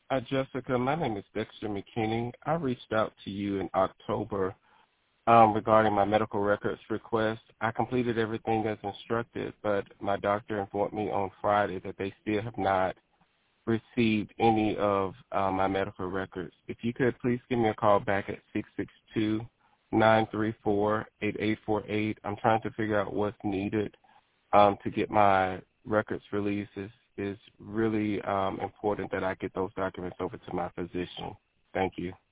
Jessica, my name is Dexter McKinney. I reached out to you in October regarding my medical records request. I completed everything as instructed, but my doctor informed me on Friday that they still have not received any of my medical records. If you could please give me a call back at 662-934-8848. I'm trying to figure out what's needed to get my records released. It's really important that I get those documents over to my physician. Thank you.